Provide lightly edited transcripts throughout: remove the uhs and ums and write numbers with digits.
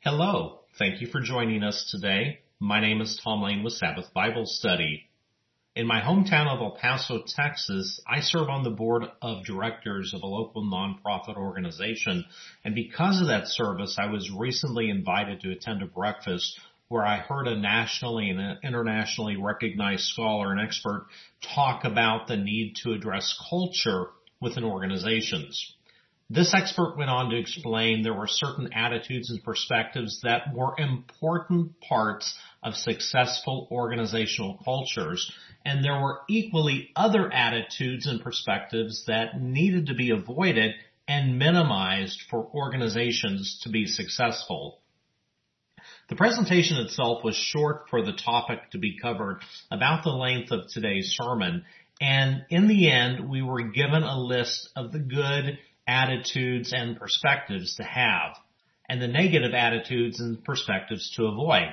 Hello. Thank you for joining us today. My name is Tom Lane with Sabbath Bible Study. In my hometown of El Paso, Texas, I serve on the board of directors of a local nonprofit organization, and because of that service, I was recently invited to attend a breakfast where I heard a nationally and internationally recognized scholar and expert talk about the need to address culture within organizations. This expert went on to explain there were certain attitudes and perspectives that were important parts of successful organizational cultures, and there were equally other attitudes and perspectives that needed to be avoided and minimized for organizations to be successful. The presentation itself was short for the topic to be covered, about the length of today's sermon, and in the end we were given a list of the good attitudes and perspectives to have, and the negative attitudes and perspectives to avoid.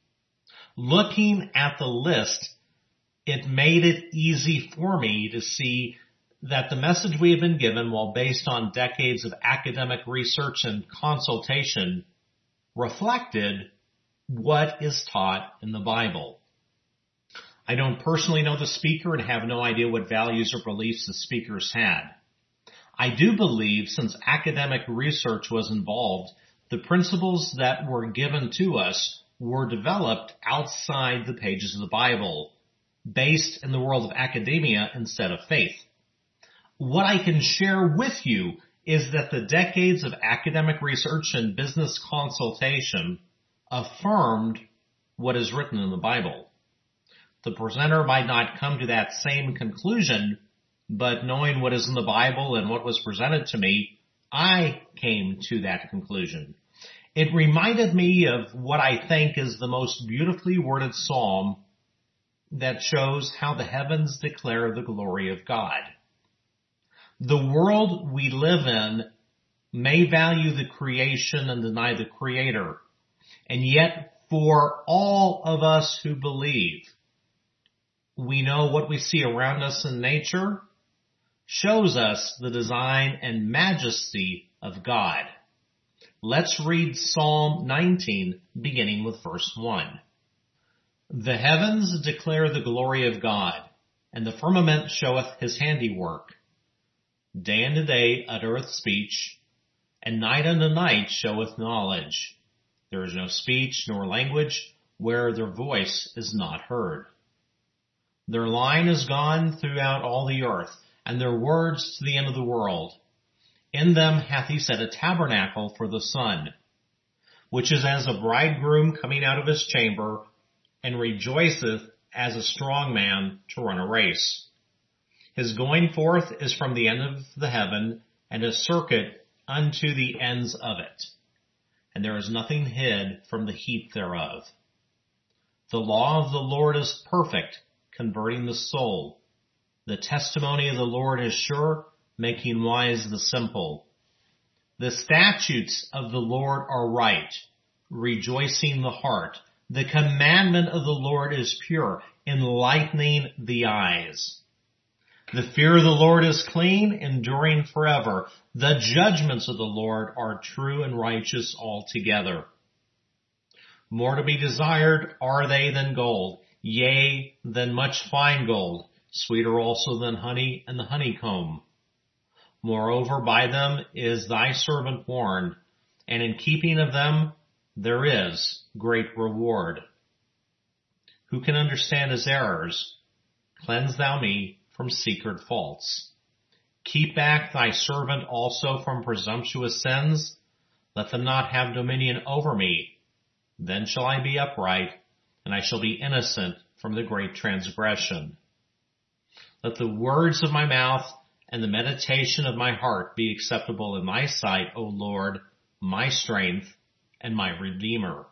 Looking at the list, it made it easy for me to see that the message we have been given, while based on decades of academic research and consultation, reflected what is taught in the Bible. I don't personally know the speaker and have no idea what values or beliefs the speakers had. I do believe, since academic research was involved, the principles that were given to us were developed outside the pages of the Bible, based in the world of academia instead of faith. What I can share with you is that the decades of academic research and business consultation affirmed what is written in the Bible. The presenter might not come to that same conclusion, but knowing what is in the Bible and what was presented to me, I came to that conclusion. It reminded me of what I think is the most beautifully worded psalm that shows how the heavens declare the glory of God. The world we live in may value the creation and deny the Creator, and yet for all of us who believe, we know what we see around us in nature shows us the design and majesty of God. Let's read Psalm 19, beginning with verse 1. The heavens declare the glory of God, and the firmament showeth his handiwork. Day unto day uttereth speech, and night unto night showeth knowledge. There is no speech nor language where their voice is not heard. Their line is gone throughout all the earth, and their words to the end of the world. In them hath he set a tabernacle for the sun, which is as a bridegroom coming out of his chamber, and rejoiceth as a strong man to run a race. His going forth is from the end of the heaven, and his circuit unto the ends of it. And there is nothing hid from the heat thereof. The law of the Lord is perfect, converting the soul. The testimony of the Lord is sure, making wise the simple. The statutes of the Lord are right, rejoicing the heart. The commandment of the Lord is pure, enlightening the eyes. The fear of the Lord is clean, enduring forever. The judgments of the Lord are true and righteous altogether. More to be desired are they than gold, yea, than much fine gold, sweeter also than honey and the honeycomb. Moreover, by them is thy servant warned, and in keeping of them there is great reward. Who can understand his errors? Cleanse thou me from secret faults. Keep back thy servant also from presumptuous sins. Let them not have dominion over me. Then shall I be upright, and I shall be innocent from the great transgression. Let the words of my mouth and the meditation of my heart be acceptable in thy sight, O Lord, my strength and my Redeemer.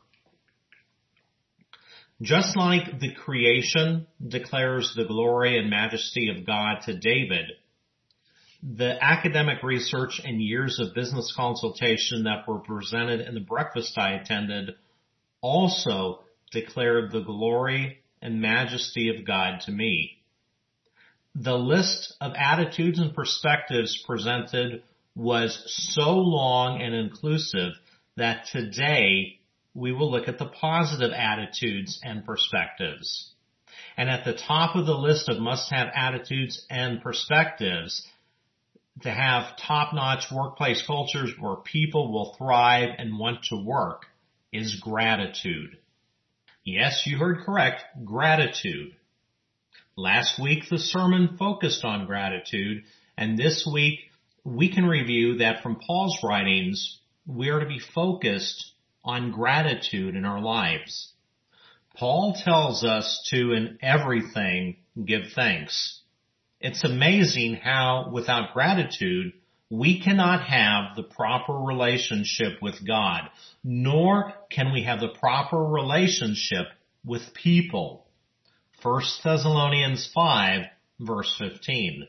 Just like the creation declares the glory and majesty of God to David, the academic research and years of business consultation that were presented in the breakfast I attended also declared the glory and majesty of God to me. The list of attitudes and perspectives presented was so long and inclusive that today we will look at the positive attitudes and perspectives. And at the top of the list of must-have attitudes and perspectives, to have top-notch workplace cultures where people will thrive and want to work, is gratitude. Yes, you heard correct, gratitude. Last week the sermon focused on gratitude, and this week we can review that from Paul's writings, we are to be focused on gratitude in our lives. Paul tells us to, in everything, give thanks. It's amazing how, without gratitude, we cannot have the proper relationship with God, nor can we have the proper relationship with people. 1 Thessalonians 5, verse 15.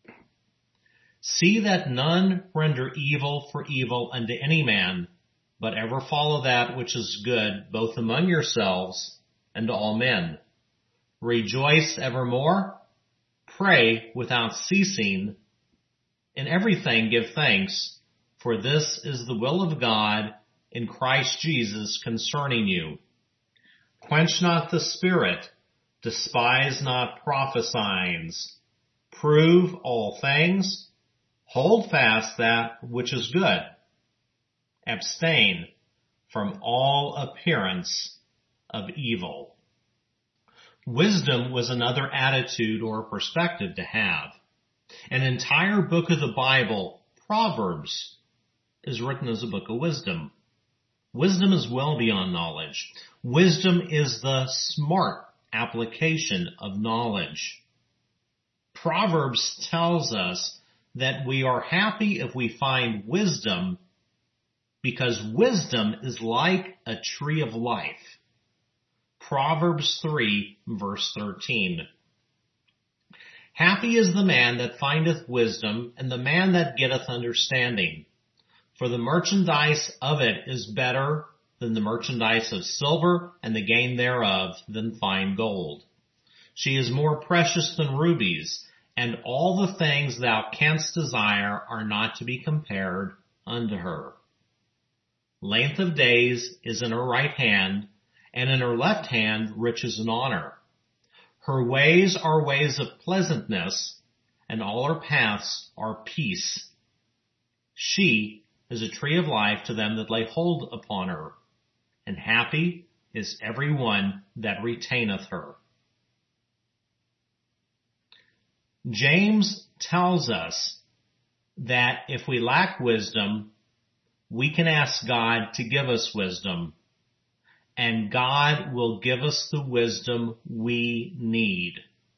See that none render evil for evil unto any man, but ever follow that which is good, both among yourselves and to all men. Rejoice evermore, pray without ceasing, in everything give thanks, for this is the will of God in Christ Jesus concerning you. Quench not the spirit, despise not prophesying, prove all things, hold fast that which is good, abstain from all appearance of evil. Wisdom was another attitude or perspective to have. An entire book of the Bible, Proverbs, is written as a book of wisdom. Wisdom is well beyond knowledge. Wisdom is the smart application of knowledge. Proverbs tells us that we are happy if we find wisdom because wisdom is like a tree of life. Proverbs 3, verse 13. Happy is the man that findeth wisdom, and the man that getteth understanding. For the merchandise of it is better than the merchandise of silver, and the gain thereof than fine gold. She is more precious than rubies, and all the things thou canst desire are not to be compared unto her. Length of days is in her right hand, and in her left hand riches and honor. Her ways are ways of pleasantness, and all her paths are peace. She is a tree of life to them that lay hold upon her, and happy is every one that retaineth her. James tells us that if we lack wisdom, we can ask God to give us wisdom, and God will give us the wisdom we need.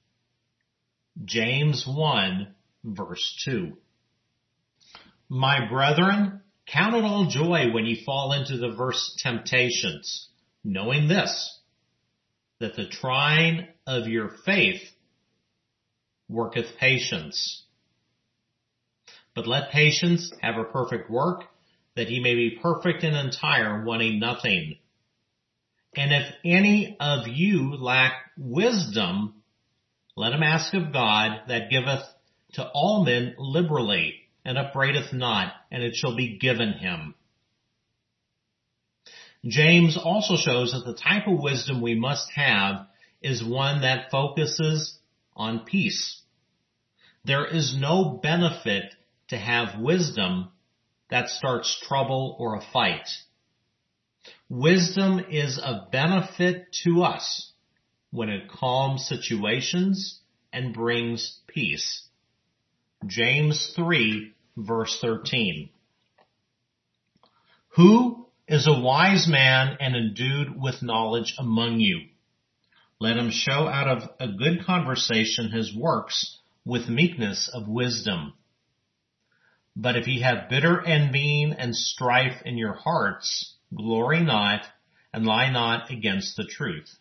James 1, verse 2. My brethren, count it all joy when ye fall into diverse temptations, knowing this, that the trying of your faith worketh patience. But let patience have a perfect work, that ye may be perfect and entire, wanting nothing. And if any of you lack wisdom, let him ask of God, that giveth to all men liberally, and upbraideth not, and it shall be given him. James also shows that the type of wisdom we must have is one that focuses on peace. There is no benefit to have wisdom that starts trouble or a fight. Wisdom is a benefit to us when it calms situations and brings peace. James 3, verse 13. Who is a wise man and endued with knowledge among you? Let him show out of a good conversation his works with meekness of wisdom. But if ye have bitter envying and strife in your hearts, glory not, and lie not against the truth.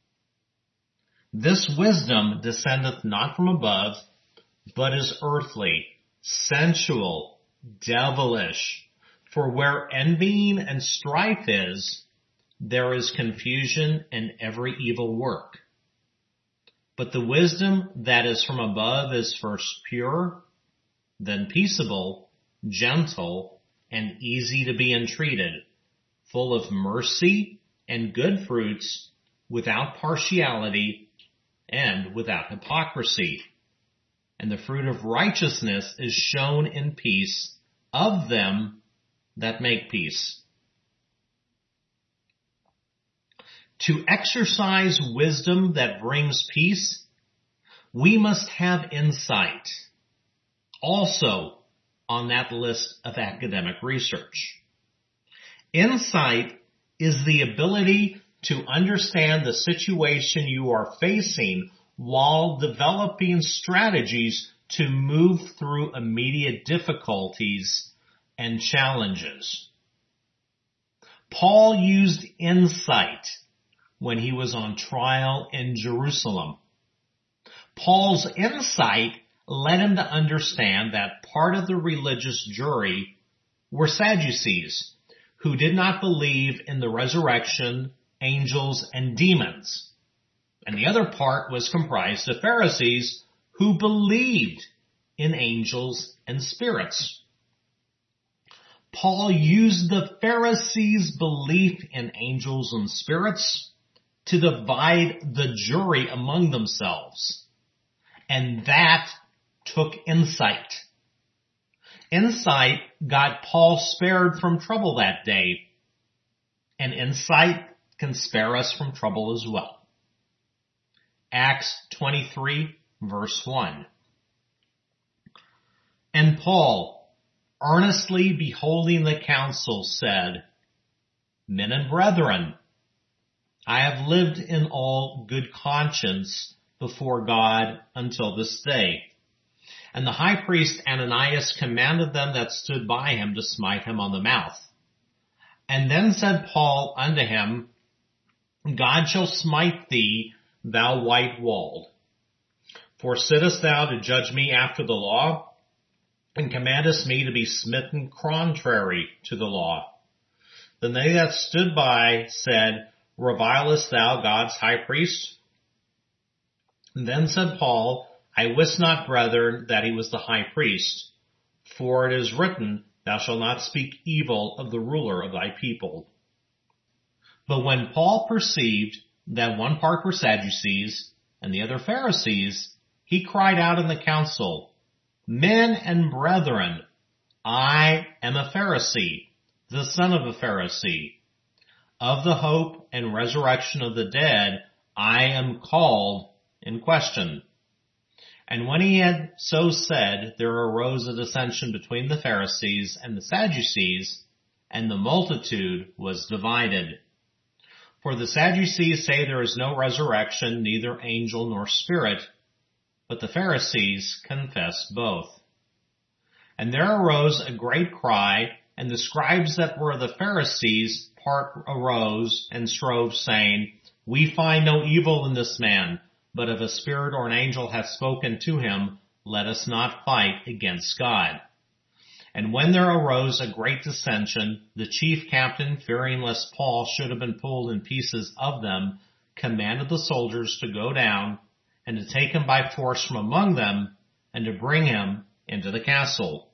This wisdom descendeth not from above, but is earthly, sensual, devilish. For where envying and strife is, there is confusion and every evil work. But the wisdom that is from above is first pure, then peaceable, gentle, and easy to be entreated, full of mercy and good fruits without partiality and without hypocrisy. And the fruit of righteousness is shown in peace of them that make peace. To exercise wisdom that brings peace, we must have insight, also on that list of academic research. Insight is the ability to understand the situation you are facing while developing strategies to move through immediate difficulties and challenges. Paul used insight when he was on trial in Jerusalem. Paul's insight led him to understand that part of the religious jury were Sadducees, who did not believe in the resurrection, angels, and demons. And the other part was comprised of Pharisees who believed in angels and spirits. Paul used the Pharisees' belief in angels and spirits to divide the jury among themselves. And that took insight. Insight got Paul spared from trouble that day. And insight can spare us from trouble as well. Acts 23, verse 1. And Paul, earnestly beholding the council, said, Men and brethren, I have lived in all good conscience before God until this day. And the high priest Ananias commanded them that stood by him to smite him on the mouth. And then said Paul unto him, God shall smite thee, thou white-walled. For sittest thou to judge me after the law, and commandest me to be smitten contrary to the law? Then they that stood by said, Revilest thou God's high priest? And then said Paul, I wist not, brethren, that he was the high priest. For it is written, Thou shalt not speak evil of the ruler of thy people. But when Paul perceived that one part were Sadducees and the other Pharisees, he cried out in the council, Men and brethren, I am a Pharisee, the son of a Pharisee. Of the hope and resurrection of the dead, I am called in question. And when he had so said, there arose a dissension between the Pharisees and the Sadducees, and the multitude was divided. For the Sadducees say there is no resurrection, neither angel nor spirit, but the Pharisees confess both. And there arose a great cry, and the scribes that were the Pharisees part arose and strove, saying, We find no evil in this man, but if a spirit or an angel hath spoken to him, let us not fight against God. And when there arose a great dissension, the chief captain, fearing lest Paul should have been pulled in pieces of them, commanded the soldiers to go down and to take him by force from among them and to bring him into the castle.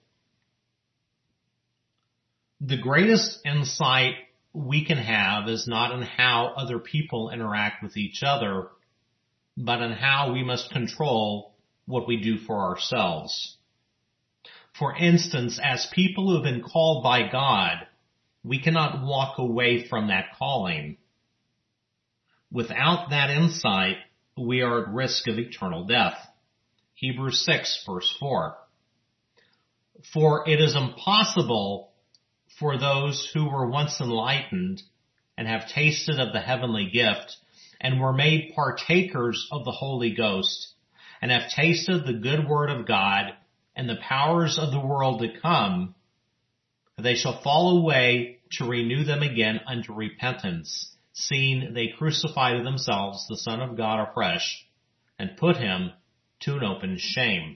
The greatest insight we can have is not in how other people interact with each other, but in how we must control what we do for ourselves. For instance, as people who have been called by God, we cannot walk away from that calling. Without that insight, we are at risk of eternal death. Hebrews 6, verse 4. For it is impossible for those who were once enlightened and have tasted of the heavenly gift and were made partakers of the Holy Ghost and have tasted the good word of God and the powers of the world to come, they shall fall away to renew them again unto repentance, seeing they crucify to themselves the Son of God afresh and put him to an open shame.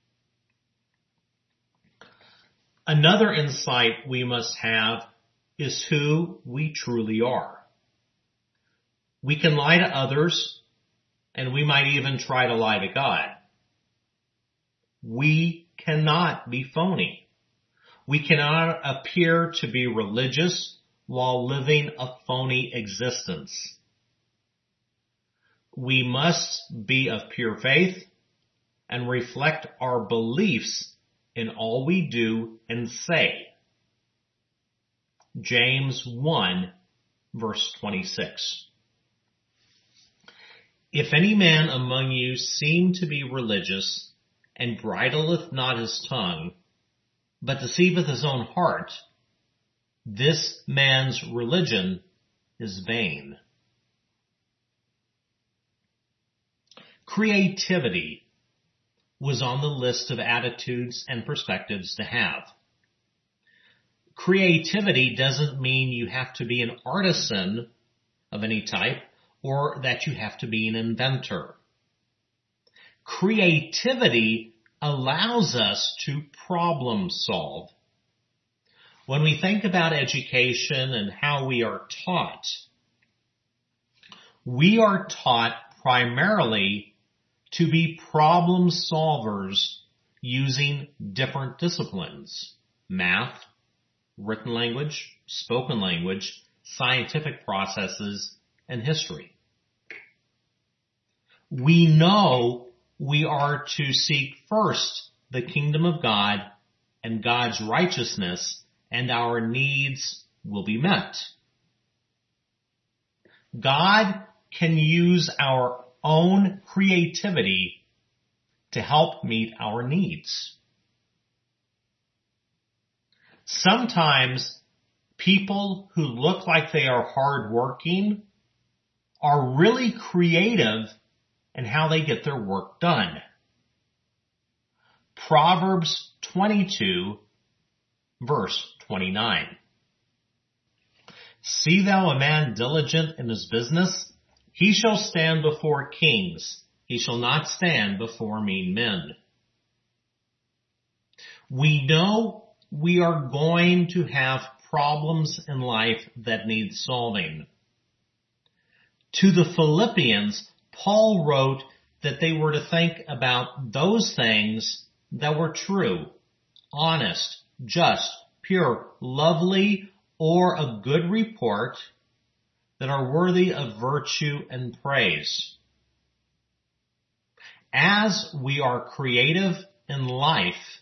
Another insight we must have is who we truly are. We can lie to others, and we might even try to lie to God. We cannot be phony. We cannot appear to be religious while living a phony existence. We must be of pure faith and reflect our beliefs in all we do and say. James 1, verse 26. If any man among you seem to be religious, and bridleth not his tongue, but deceiveth his own heart, this man's religion is vain. Creativity was on the list of attitudes and perspectives to have. Creativity doesn't mean you have to be an artisan of any type or that you have to be an inventor. Creativity allows us to problem solve. When we think about education and how we are taught primarily to be problem solvers using different disciplines: math, written language, spoken language, scientific processes, and history. We know we are to seek first the kingdom of God and God's righteousness, and our needs will be met. God can use our own creativity to help meet our needs. Sometimes people who look like they are hardworking are really creative in how they get their work done. Proverbs 22, verse 29. See thou a man diligent in his business? He shall stand before kings. He shall not stand before mean men. We know we are going to have problems in life that need solving. To the Philippians, Paul wrote that they were to think about those things that were true, honest, just, pure, lovely, or of good report, that are worthy of virtue and praise. As we are creative in life,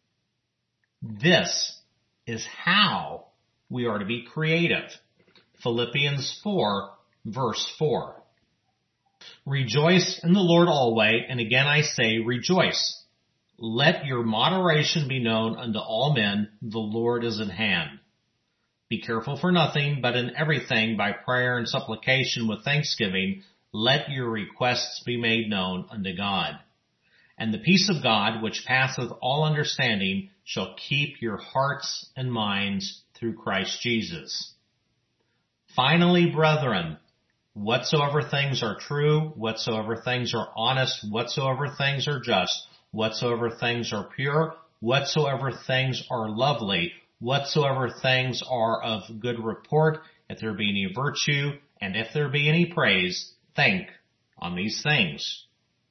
this is how we are to be creative. Philippians 4, verse 4. Rejoice in the Lord always, and again I say rejoice. Let your moderation be known unto all men, the Lord is at hand. Be careful for nothing, but in everything by prayer and supplication with thanksgiving, let your requests be made known unto God. And the peace of God, which passeth all understanding, shall keep your hearts and minds through Christ Jesus. Finally, brethren, whatsoever things are true, whatsoever things are honest, whatsoever things are just, whatsoever things are pure, whatsoever things are lovely, whatsoever things are of good report, if there be any virtue, and if there be any praise, think on these things.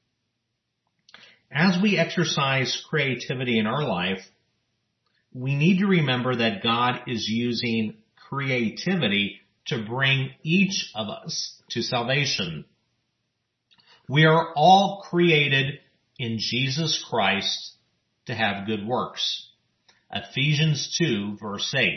As we exercise creativity in our life, we need to remember that God is using creativity to bring each of us to salvation. We are all created in Jesus Christ to have good works. Ephesians 2, verse 8.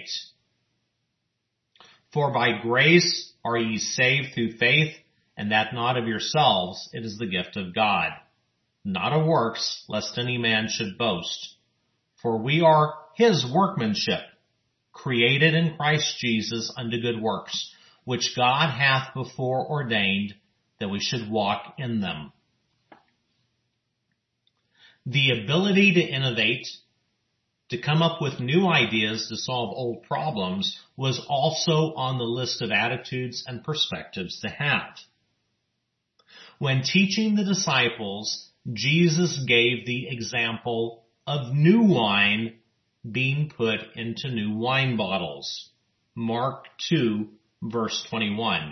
For by grace are ye saved through faith, and that not of yourselves, it is the gift of God, not of works, lest any man should boast. For we are his workmanship, created in Christ Jesus unto good works, which God hath before ordained that we should walk in them. The ability to innovate, to come up with new ideas to solve old problems, was also on the list of attitudes and perspectives to have. When teaching the disciples, Jesus gave the example of new wine being put into new wine bottles. Mark 2, verse 21.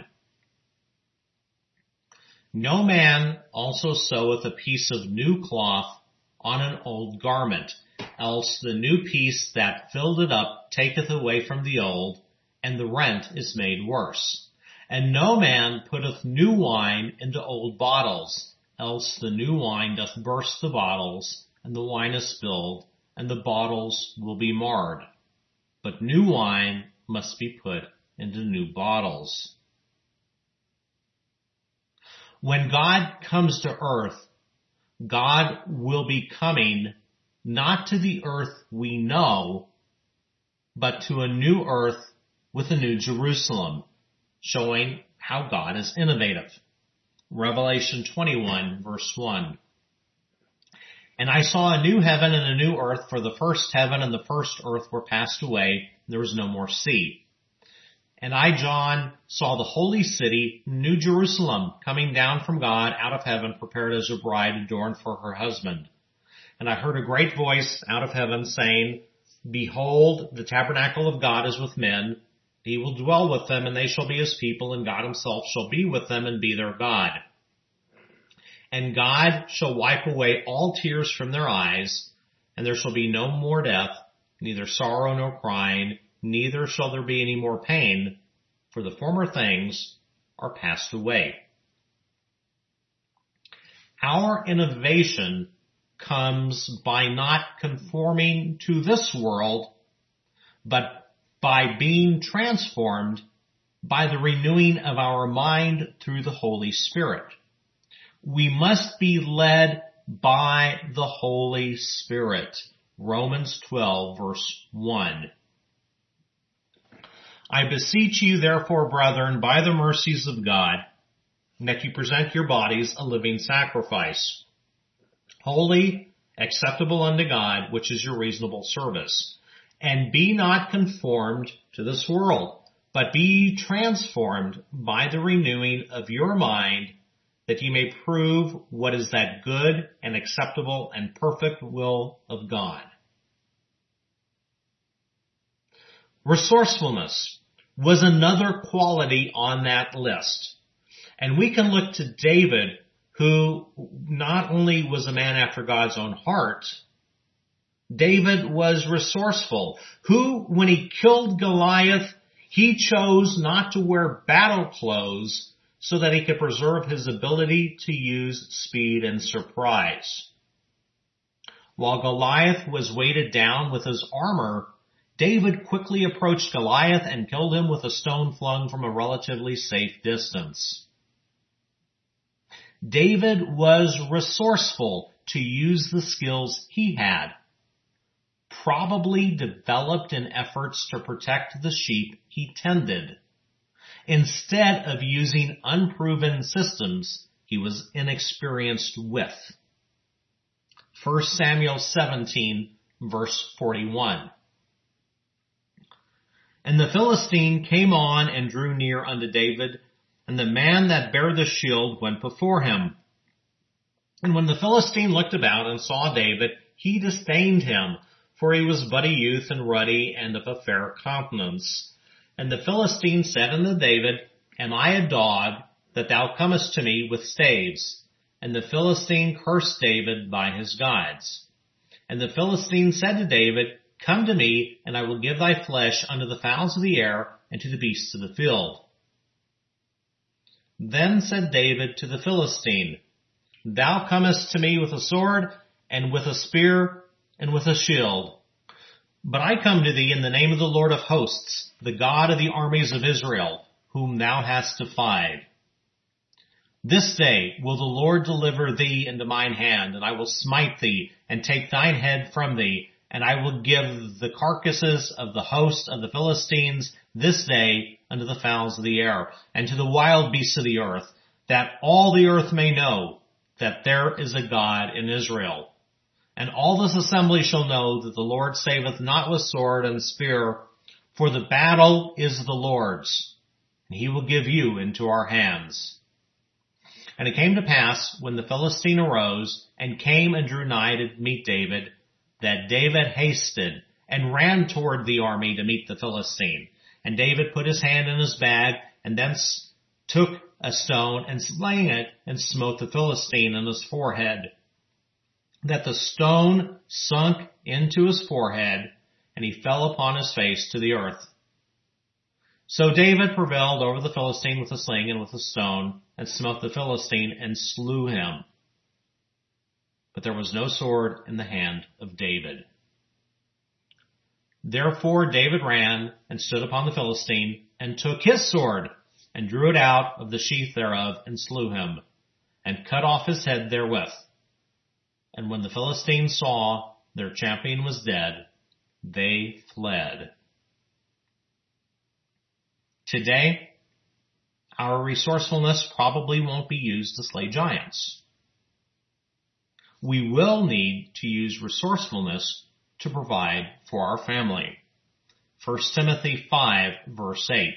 No man also seweth a piece of new cloth on an old garment, else the new piece that filled it up taketh away from the old, and the rent is made worse. And no man putteth new wine into old bottles, else the new wine doth burst the bottles, and the wine is spilled, and the bottles will be marred. But new wine must be put into new bottles. When God comes to earth, God will be coming not to the earth we know, but to a new earth with a new Jerusalem, showing how God is innovative. Revelation 21 verse 1. And I saw a new heaven and a new earth, for the first heaven and the first earth were passed away. There was no more sea. And I, John, saw the holy city, New Jerusalem, coming down from God out of heaven, prepared as a bride adorned for her husband. And I heard a great voice out of heaven saying, Behold, the tabernacle of God is with men. He will dwell with them, and they shall be his people, and God himself shall be with them and be their God. And God shall wipe away all tears from their eyes, and there shall be no more death, neither sorrow nor crying, neither shall there be any more pain, for the former things are passed away. Our innovation comes by not conforming to this world, but by being transformed by the renewing of our mind through the Holy Spirit. We must be led by the Holy Spirit. Romans 12 verse 1. I beseech you therefore, brethren, by the mercies of God, that you present your bodies a living sacrifice, holy, acceptable unto God, which is your reasonable service. And be not conformed to this world, but be transformed by the renewing of your mind, that ye may prove what is that good and acceptable and perfect will of God. Resourcefulness was another quality on that list. And we can look to David, who not only was a man after God's own heart, David was resourceful, who, when he killed Goliath, he chose not to wear battle clothes so that he could preserve his ability to use speed and surprise. While Goliath was weighted down with his armor, David quickly approached Goliath and killed him with a stone flung from a relatively safe distance. David was resourceful to use the skills he had, probably developed in efforts to protect the sheep he tended, instead of using unproven systems he was inexperienced with. 1 Samuel 17 verse 41. And the Philistine came on and drew near unto David, and the man that bare the shield went before him. And when the Philistine looked about and saw David, he disdained him, for he was but a youth and ruddy and of a fair countenance. And the Philistine said unto David, Am I a dog, that thou comest to me with staves? And the Philistine cursed David by his gods. And the Philistine said to David, Come to me, and I will give thy flesh unto the fowls of the air and to the beasts of the field. Then said David to the Philistine, Thou comest to me with a sword, and with a spear, and with a shield. But I come to thee in the name of the Lord of hosts, the God of the armies of Israel, whom thou hast defied. This day will the Lord deliver thee into mine hand, and I will smite thee, and take thine head from thee, and I will give the carcasses of the host of the Philistines this day unto the fowls of the air, and to the wild beasts of the earth, that all the earth may know that there is a God in Israel. And all this assembly shall know that the Lord saveth not with sword and spear, for the battle is the Lord's, and he will give you into our hands. And it came to pass, when the Philistine arose, and came and drew nigh to meet David, that David hasted, and ran toward the army to meet the Philistine. And David put his hand in his bag, and thence took a stone, and slaying it, and smote the Philistine in his forehead, that the stone sunk into his forehead, and he fell upon his face to the earth. So David prevailed over the Philistine with a sling and with a stone, and smote the Philistine and slew him. But there was no sword in the hand of David. Therefore David ran and stood upon the Philistine, and took his sword, and drew it out of the sheath thereof, and slew him, and cut off his head therewith. And when the Philistines saw their champion was dead, they fled. Today, our resourcefulness probably won't be used to slay giants. We will need to use resourcefulness to provide for our family. 1 Timothy 5, verse 8.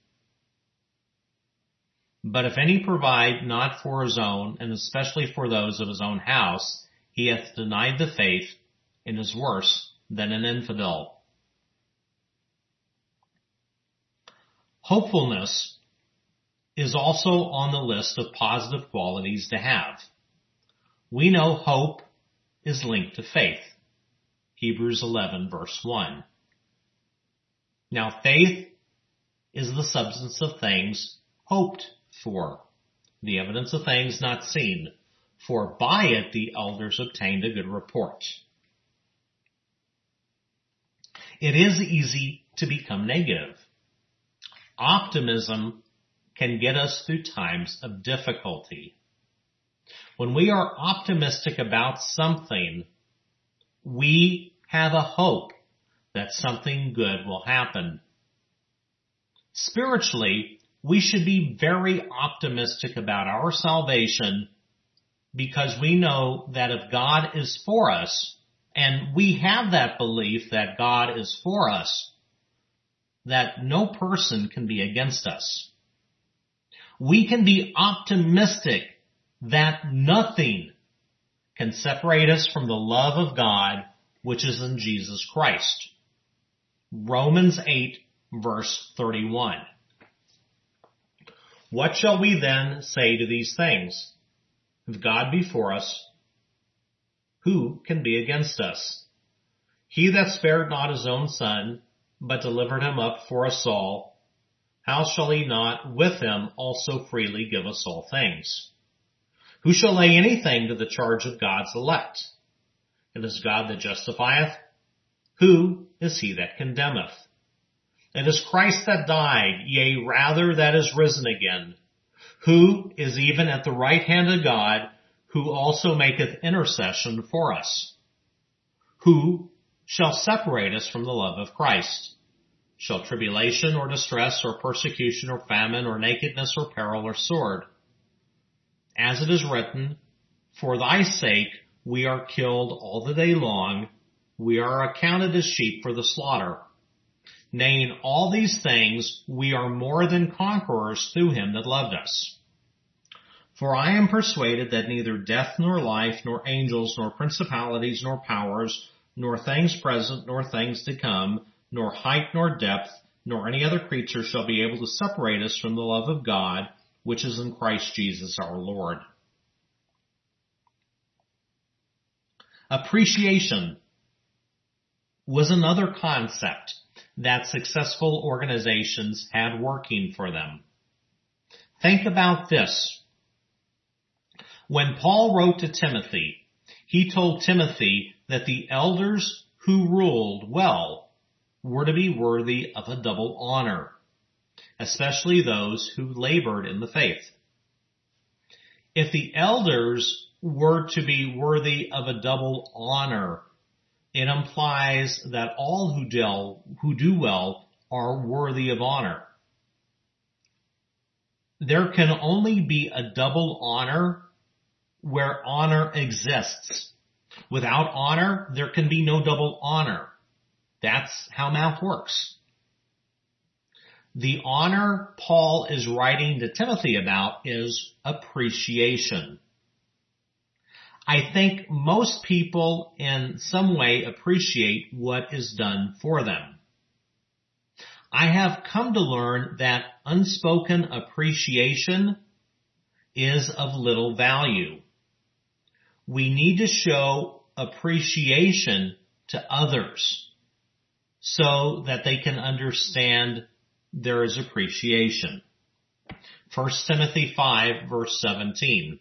But if any provide not for his own, and especially for those of his own house, he hath denied the faith, and is worse than an infidel. Hopefulness is also on the list of positive qualities to have. We know hope is linked to faith. Hebrews 11, verse 1. Now, faith is the substance of things hoped for, the evidence of things not seen, for by it the elders obtained a good report. It is easy to become negative. Optimism can get us through times of difficulty. When we are optimistic about something, we have a hope that something good will happen. Spiritually, we should be very optimistic about our salvation because we know that if God is for us, and we have that belief that God is for us, that no person can be against us. We can be optimistic that nothing can separate us from the love of God, which is in Jesus Christ. Romans 8, verse 31. What shall we then say to these things? If God be for us, who can be against us? He that spared not his own son, but delivered him up for us all, how shall he not with him also freely give us all things? Who shall lay anything to the charge of God's elect? It is God that justifieth. Who is he that condemneth? It is Christ that died, yea, rather that is risen again, who is even at the right hand of God, who also maketh intercession for us. Who shall separate us from the love of Christ? Shall tribulation or distress or persecution or famine or nakedness or peril or sword? As it is written, for thy sake we are killed all the day long, we are accounted as sheep for the slaughter. Nay, in all these things we are more than conquerors through him that loved us. For I am persuaded that neither death nor life, nor angels, nor principalities, nor powers, nor things present, nor things to come, nor height, nor depth, nor any other creature shall be able to separate us from the love of God, which is in Christ Jesus our Lord. Appreciation was another concept that successful organizations had working for them. Think about this. When Paul wrote to Timothy, he told Timothy that the elders who ruled well were to be worthy of a double honor, especially those who labored in the faith. If the elders were to be worthy of a double honor, it implies that all who do well are worthy of honor. There can only be a double honor where honor exists. Without honor, there can be no double honor. That's how math works. The honor Paul is writing to Timothy about is appreciation. I think most people in some way appreciate what is done for them. I have come to learn that unspoken appreciation is of little value. We need to show appreciation to others so that they can understand there is appreciation. 1 Timothy 5 verse 17.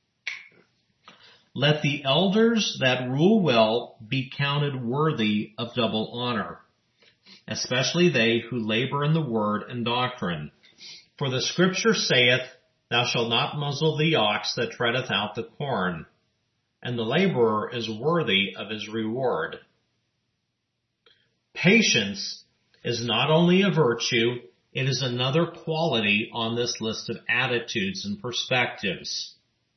Let the elders that rule well be counted worthy of double honor, especially they who labor in the word and doctrine. For the scripture saith, Thou shalt not muzzle the ox that treadeth out the corn, and the laborer is worthy of his reward. Patience is not only a virtue, it is another quality on this list of attitudes and perspectives.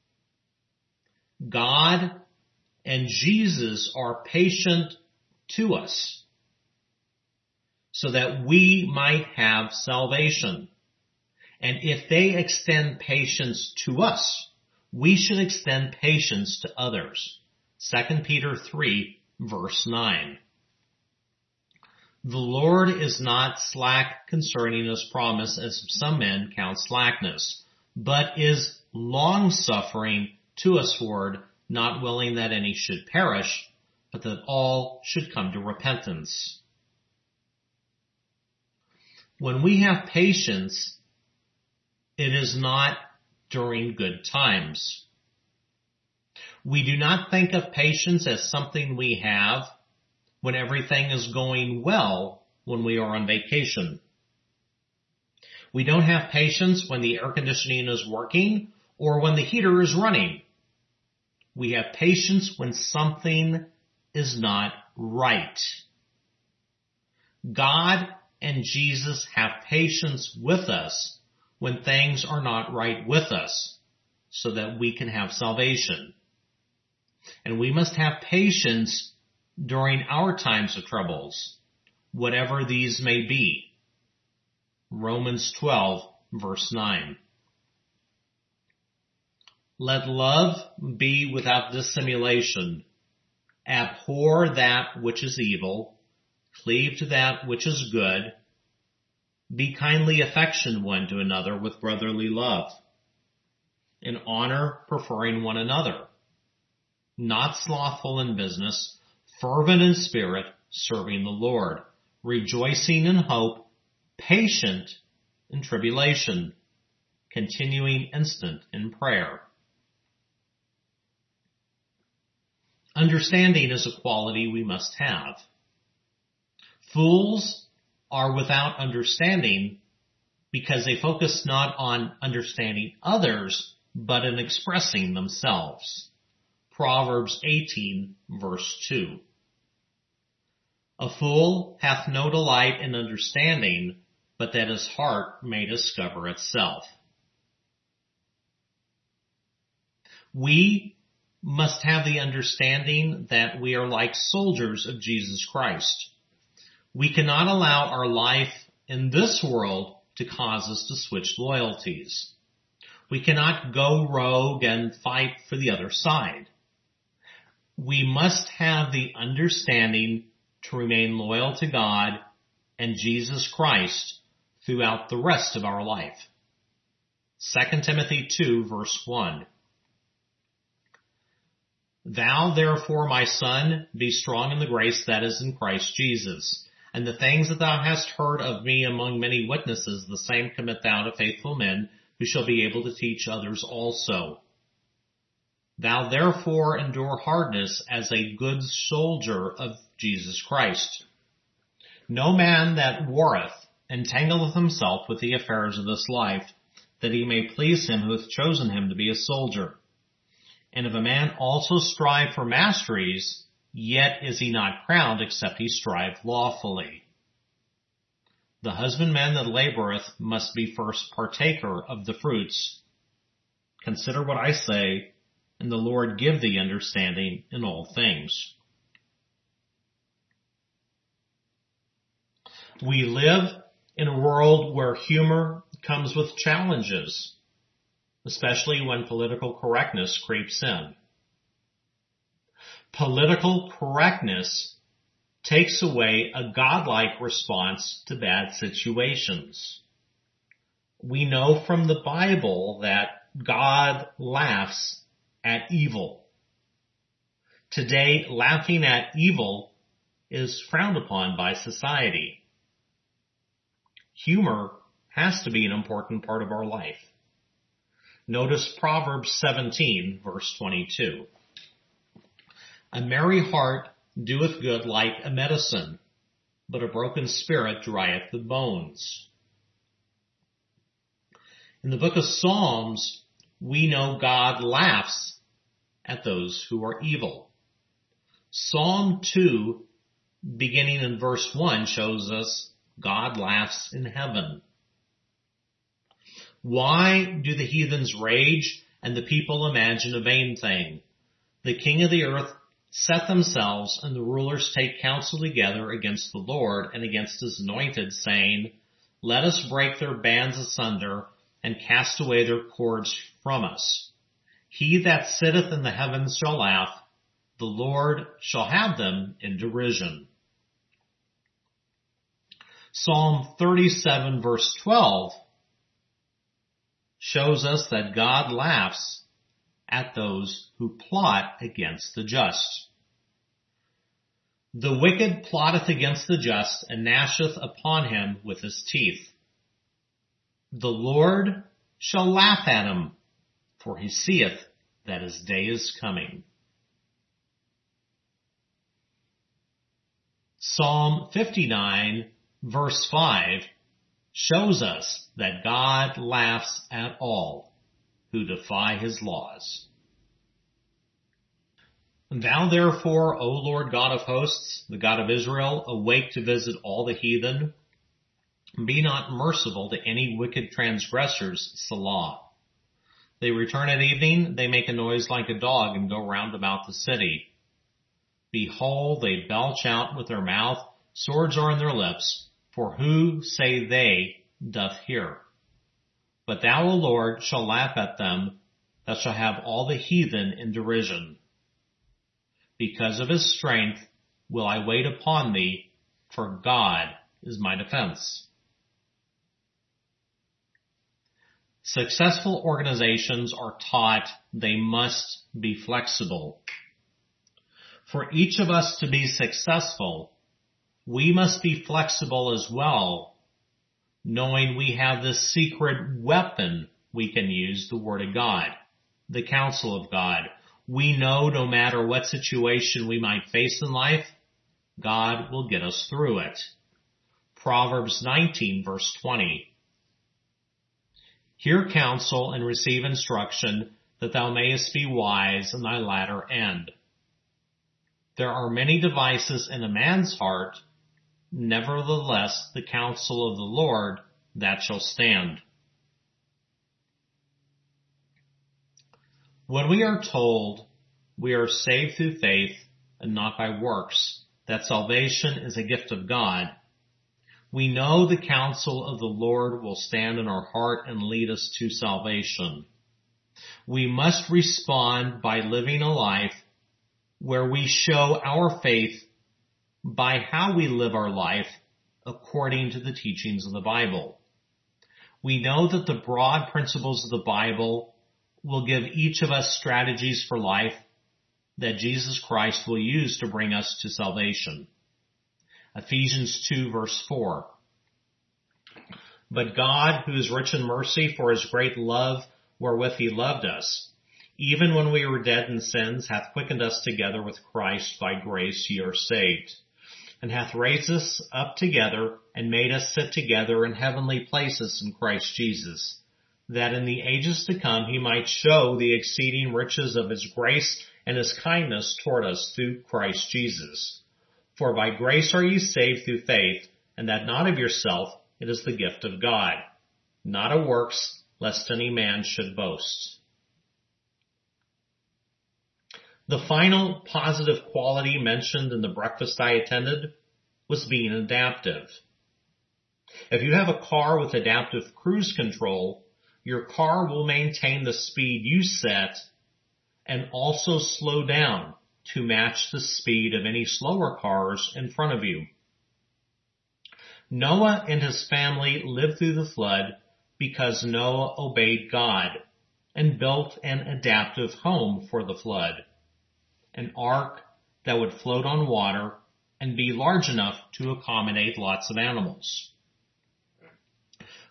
God and Jesus are patient to us so that we might have salvation. And if they extend patience to us, we should extend patience to others. 2 Peter 3 verse 9. The Lord is not slack concerning his promise, as some men count slackness, but is long-suffering to usward, not willing that any should perish, but that all should come to repentance. When we have patience, it is not during good times. We do not think of patience as something we have when everything is going well when we are on vacation. We don't have patience when the air conditioning is working or when the heater is running. We have patience when something is not right. God and Jesus have patience with us when things are not right with us, so that we can have salvation. And we must have patience during our times of troubles, whatever these may be. Romans 12, verse 9. Let love be without dissimulation. Abhor that which is evil. Cleave to that which is good. Be kindly affectioned one to another with brotherly love. In honor, preferring one another. Not slothful in business, fervent in spirit, serving the Lord. Rejoicing in hope, patient in tribulation, continuing instant in prayer. Understanding is a quality we must have. Fools are without understanding because they focus not on understanding others, but in expressing themselves. Proverbs 18, verse 2. A fool hath no delight in understanding, but that his heart may discover itself. We must have the understanding that we are like soldiers of Jesus Christ. We cannot allow our life in this world to cause us to switch loyalties. We cannot go rogue and fight for the other side. We must have the understanding to remain loyal to God and Jesus Christ throughout the rest of our life. 2 Timothy 2, verse 1. Thou therefore, my son, be strong in the grace that is in Christ Jesus. And the things that thou hast heard of me among many witnesses, the same commit thou to faithful men, who shall be able to teach others also. Thou therefore endure hardness as a good soldier of Jesus Christ. No man that warreth entangleth himself with the affairs of this life, that he may please him who hath chosen him to be a soldier. And if a man also strive for masteries, yet is he not crowned except he strive lawfully. The husbandman that laboreth must be first partaker of the fruits. Consider what I say, and the Lord give thee understanding in all things. We live in a world where humor comes with challenges, especially when political correctness creeps in. Political correctness takes away a godlike response to bad situations. We know from the Bible that God laughs at evil. Today, laughing at evil is frowned upon by society. Humor has to be an important part of our life. Notice Proverbs 17, verse 22. A merry heart doeth good like a medicine, but a broken spirit drieth the bones. In the book of Psalms, we know God laughs at those who are evil. Psalm 2, beginning in verse 1, shows us God laughs in heaven. Why do the heathens rage and the people imagine a vain thing? The king of the earth set themselves, and the rulers take counsel together against the Lord and against his anointed, saying, Let us break their bands asunder and cast away their cords from us. He that sitteth in the heavens shall laugh, the Lord shall have them in derision. Psalm 37 verse 12 shows us that God laughs at those who plot against the just. The wicked plotteth against the just, and gnasheth upon him with his teeth. The Lord shall laugh at him, for he seeth that his day is coming. Psalm 59 verse 5 shows us that God laughs at all who defy his laws. Thou therefore, O Lord God of hosts, the God of Israel, awake to visit all the heathen. Be not merciful to any wicked transgressors, Selah. They return at evening, they make a noise like a dog and go round about the city. Behold, they belch out with their mouth, swords are in their lips, for who, say they, doth hear? But thou, O Lord, shall laugh at them, thou shalt have all the heathen in derision. Because of his strength will I wait upon thee, for God is my defense. Successful organizations are taught they must be flexible. For each of us to be successful, we must be flexible as well, knowing we have this secret weapon we can use, the Word of God, the counsel of God. We know no matter what situation we might face in life, God will get us through it. Proverbs 19 verse 20. Hear counsel and receive instruction, that thou mayest be wise in thy latter end. There are many devices in a man's heart, nevertheless the counsel of the Lord that shall stand. When we are told we are saved through faith and not by works, that salvation is a gift of God, we know the counsel of the Lord will stand in our heart and lead us to salvation. We must respond by living a life where we show our faith by how we live our life according to the teachings of the Bible. We know that the broad principles of the Bible will give each of us strategies for life that Jesus Christ will use to bring us to salvation. Ephesians 2 verse 4. But God, who is rich in mercy, for his great love wherewith he loved us, even when we were dead in sins, hath quickened us together with Christ. By grace ye are saved, and hath raised us up together and made us sit together in heavenly places in Christ Jesus, that in the ages to come he might show the exceeding riches of his grace and his kindness toward us through Christ Jesus. For by grace are ye saved through faith, and that not of yourself, it is the gift of God, not of works, lest any man should boast. The final positive quality mentioned in the breakfast I attended was being adaptive. If you have a car with adaptive cruise control, your car will maintain the speed you set and also slow down to match the speed of any slower cars in front of you. Noah and his family lived through the flood because Noah obeyed God and built an adaptive home for the flood, an ark that would float on water and be large enough to accommodate lots of animals.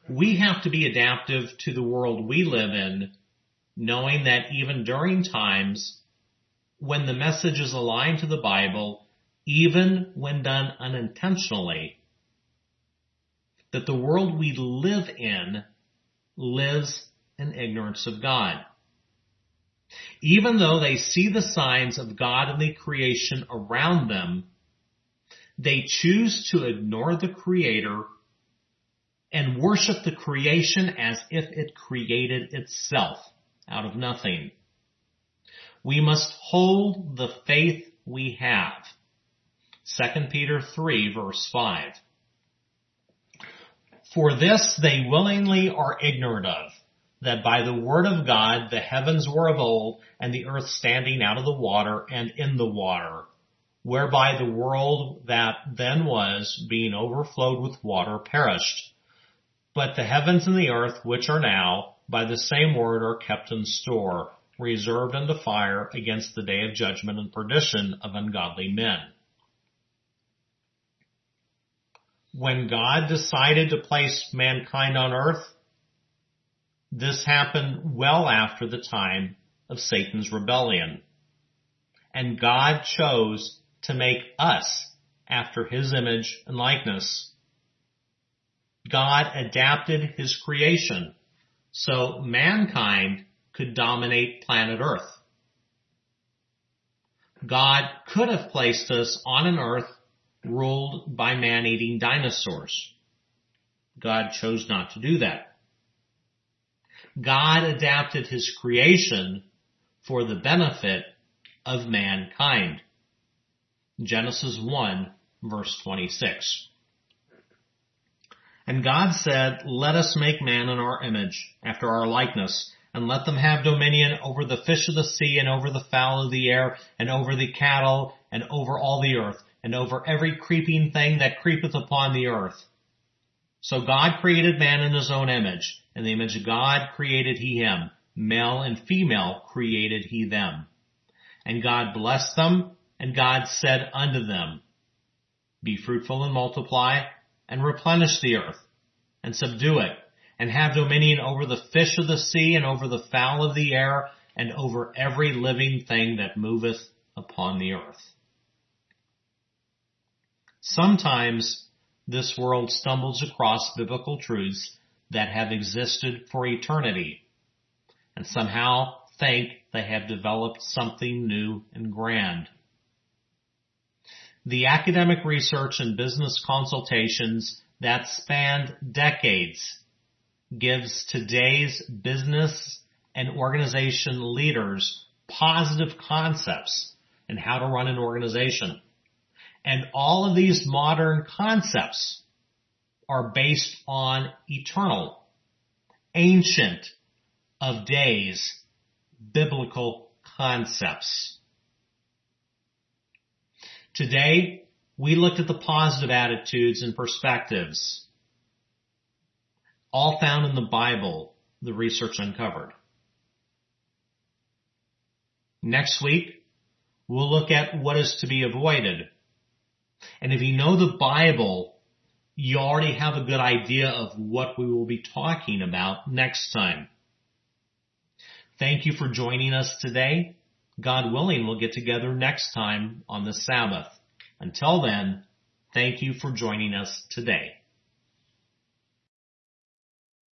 We have to be adaptive to the world we live in, knowing that even during times when the message is aligned to the Bible, even when done unintentionally, that the world we live in lives in ignorance of God. Even though they see the signs of God in the creation around them, they choose to ignore the Creator and worship the creation as if it created itself out of nothing. We must hold the faith we have. 2 Peter 3 verse 5. For this they willingly are ignorant of, that by the word of God the heavens were of old, and the earth standing out of the water and in the water, whereby the world that then was, being overflowed with water, perished. But the heavens and the earth, which are now, by the same word are kept in store, reserved unto fire against the day of judgment and perdition of ungodly men. When God decided to place mankind on earth, this happened well after the time of Satan's rebellion. And God chose to make us after his image and likeness. God adapted his creation so mankind could dominate planet Earth. God could have placed us on an earth ruled by man-eating dinosaurs. God chose not to do that. God adapted his creation for the benefit of mankind. Genesis 1 verse 26. And God said, let us make man in our image, after our likeness, and let them have dominion over the fish of the sea, and over the fowl of the air, and over the cattle, and over all the earth, and over every creeping thing that creepeth upon the earth. So God created man in his own image. In the image of God created he him. Male and female created he them. And God blessed them, and God said unto them, be fruitful and multiply, and replenish the earth, and subdue it, and have dominion over the fish of the sea, and over the fowl of the air, and over every living thing that moveth upon the earth. Sometimes this world stumbles across biblical truths that have existed for eternity, and somehow think they have developed something new and grand. The academic research and business consultations that spanned decades gives today's business and organization leaders positive concepts in how to run an organization. And all of these modern concepts are based on eternal, ancient of days, biblical concepts. Today, we looked at the positive attitudes and perspectives, all found in the Bible, the research uncovered. Next week, we'll look at what is to be avoided. And if you know the Bible, you already have a good idea of what we will be talking about next time. Thank you for joining us today. God willing, we'll get together next time on the Sabbath. Until then, thank you for joining us today.